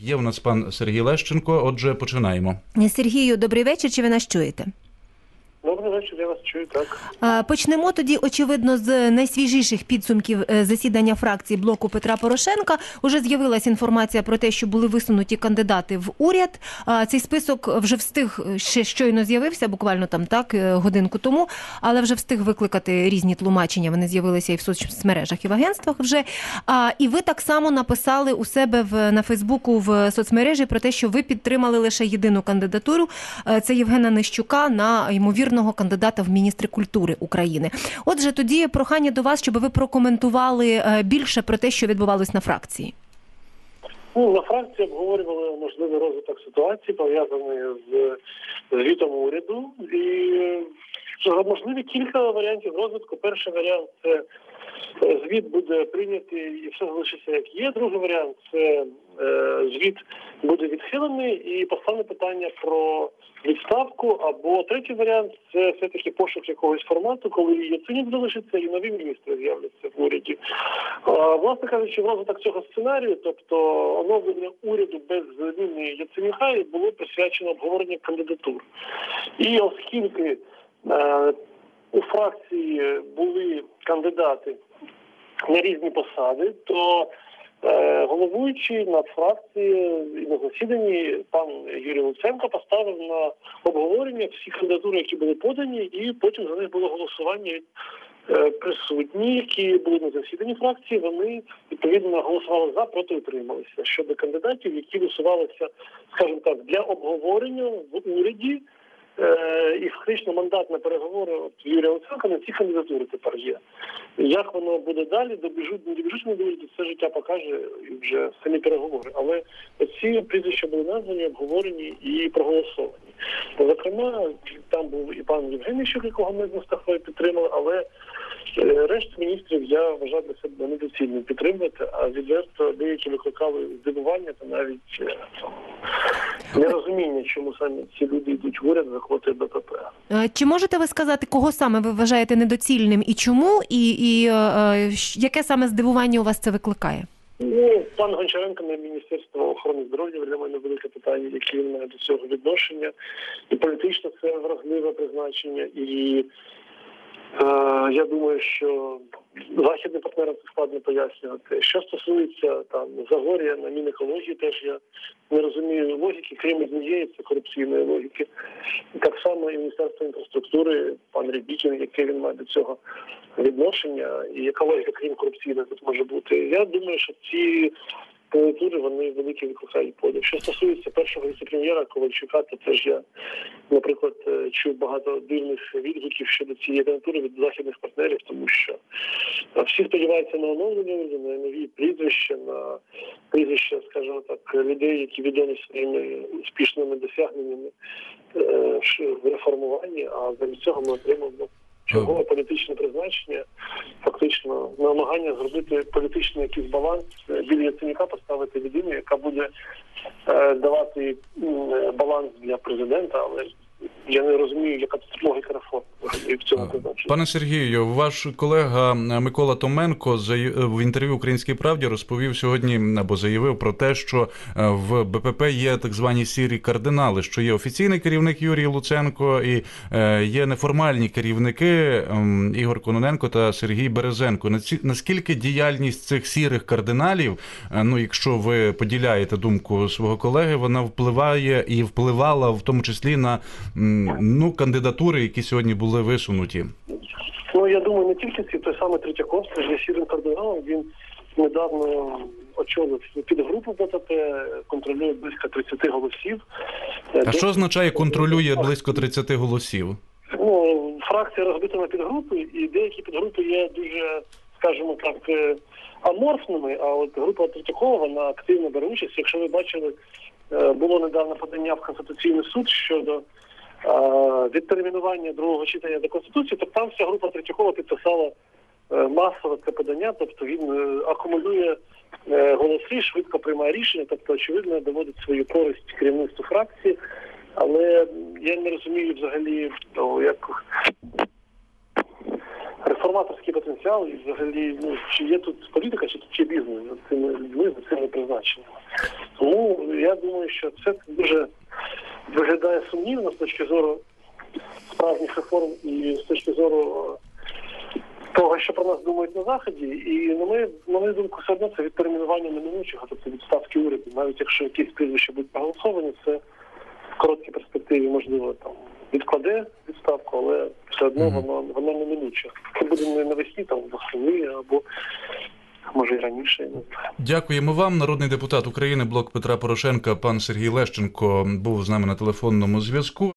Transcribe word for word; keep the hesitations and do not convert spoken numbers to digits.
Є у нас пан Сергій Лещенко, отже, починаємо. Сергію, добрий вечір, чи ви нас чуєте? Добрий вечір, я вас чую, так. Почнемо тоді, очевидно, з найсвіжіших підсумків засідання фракції блоку Петра Порошенка. Уже з'явилася інформація про те, що були висунуті кандидати в уряд. Цей список вже встиг, ще щойно з'явився, буквально там так, годинку тому, але вже встиг викликати різні тлумачення. Вони з'явилися і в соцмережах, і в агентствах вже. І ви так само написали у себе в, на Фейсбуку, в соцмережі про те, що ви підтримали лише єдину кандидатуру. Це Євгена Нищука на ймовірно кандидата в міністри культури України. Отже, тоді прохання до вас, щоб ви прокоментували більше про те, що відбувалось на фракції. Ну, на фракції обговорювали можливий розвиток ситуації, пов'язаний з звітом уряду. І можливі кілька варіантів розвитку. Перший варіант – це звіт буде прийнятий і все залишиться як є. Другий варіант – це звіт буде відхилений і постане питання про відставку. Або третій варіант – це все-таки пошук якогось формату, коли Яценюк залишиться і нові міністри з'являться в уряді. Власне кажучи, в розвиток цього сценарію, тобто оновлення уряду без зміни Яценюка, було присвячено обговоренню кандидатур. І оскільки е, у фракції були кандидати на різні посади, то е, головуючий на фракції і на засіданні пан Юрій Луценко поставив на обговорення всі кандидатури, які були подані, і потім за них було голосування. Е, присутні, які були на засіданні фракції, вони відповідно голосували за, проти, утрималися щодо кандидатів, які висувалися, скажімо так, для обговорення в уряді. Е, і фактично мандат на переговори от Юрія Луценка на ці кандидатури тепер є. Як воно буде далі, добіжуть, не добіжуть, не добіжуть, це життя покаже і вже самі переговори. Але ці прізвища були названі, обговорені і проголосовані. Зокрема, там був і пан Євген Нищук, якого ми з Мустафою підтримали, але решту міністрів я вважаю для себе недоцільним підтримувати, а відверто деякі викликали здивування та навіть нерозуміння, чому саме ці люди йдуть в уряд за квоти БПП. Чи можете ви сказати, кого саме ви вважаєте недоцільним і чому, і, і е, яке саме здивування у вас це викликає? Ну, пан Гончаренко на Міністерство охорони здоров'я, для мене велике питання, яке він має до цього відношення. І політично це вразливе призначення, і е, я думаю, що західним партнерам це складно пояснювати. Що стосується там Загорія на Мінекології, теж я не розумію логіки, крім однієї, це корупційної логіки. Так само і Міністерство інфраструктури, пан Рябікін, яке він має до цього відношення, і яка логіка, крім корупційної, тут може бути. Я думаю, що ці кандидатури, вони великі викликають подив. Що стосується першого віце-прем'єра Ковальчука, то теж я, наприклад, чув багато дивних відгуків щодо цієї кандидатури від західних партнерів, тому що всі сподіваються на оновлення, на нові прізвища, на прізвища, скажімо так, людей, які відомі своїми успішними досягненнями в реформуванні, а замість цього ми отримаємо чергове політичне призначення, фактично намагання зробити політичний якийсь баланс, біля Яценюка поставити людину, яка буде е, давати е, баланс для президента, але я не розумію, яка тут логіка реформ в цьому призначенні. Пане Сергію, ваш колега Микола Томенко в інтерв'ю «Українській правді» розповів сьогодні, або заявив про те, що в БПП є так звані сірі кардинали, що є офіційний керівник Юрій Луценко і є неформальні керівники Ігор Кононенко та Сергій Березенко. Наскільки діяльність цих сірих кардиналів, ну якщо ви поділяєте думку свого колеги, вона впливає і впливала в тому числі на ну, кандидатури, які сьогодні були висунуті? Ну, я думаю, не тільки ці, той самий Третьяков, це ж сірим кардиналом, він недавно очолив підгрупу БПП, контролює близько тридцять голосів. А Де... що означає контролює близько тридцять голосів? Ну, фракція розбита на підгрупи, і деякі підгрупи є дуже, скажімо так, аморфними, а от група Третьякова, вона активно бере участь. Якщо ви бачили, було недавно подання в Конституційний суд щодо відтермінування другого читання до Конституції, то там вся група Третьякова підписала масово це подання, тобто він акумулює голоси, швидко приймає рішення, тобто, очевидно, доводить свою користь керівництву фракції, але я не розумію взагалі, як реформаторський потенціал і взагалі, ну, чи є тут політика, чи тут є бізнес за цими людьми, за цими призначеннями. Тому я думаю, що це дуже виглядає сумнівно з точки зору справжніх реформ і з точки зору того, що про нас думають на Заході. І на мою, на мою думку, все одно це відтермінування неминучого, тобто відставки уряду. Навіть якщо якісь прізвища будуть проголосовані, це в короткій перспективі, можливо, там відкладе відставку, але все одно Mm-hmm. воно, воно неминуче. Це буде не навесні, там, восени, або може і раніше. Дякуємо вам. Народний депутат України, блок Петра Порошенка, пан Сергій Лещенко був з нами на телефонному зв'язку.